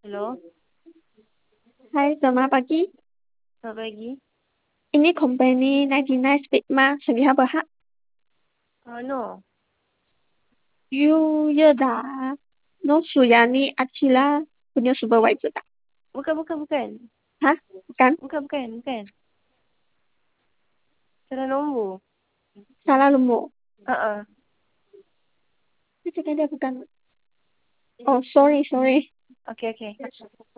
Halo, Hai, selamat pagi. selamat pagi. Ini company 99 Speed吗？请你好不好 No, ？You ya dah. No Suyani Akila punya supervisor tak? bukan, bukan, bukan. Hah? Bukan? Bukan, bukan, bukan. Salah nombor. Salah nombor. Uh-uh. Dia cakap dia bukan. Oh, sorry, sorry. Okay, okay.